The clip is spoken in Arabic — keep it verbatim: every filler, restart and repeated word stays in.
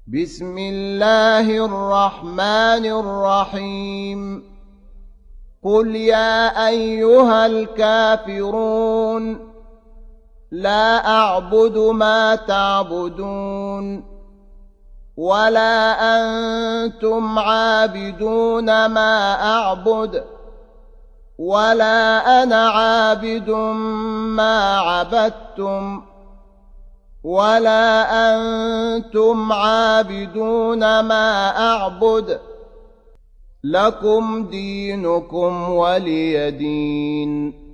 بسم الله الرحمن الرحيم قل يا أيها الكافرون لا أعبد ما تعبدون ولا أنتم عابدون ما أعبد ولا أنا عابد ما عبدتم ولا أنتم عابدون ما أعبد لكم دينكم ولي دين.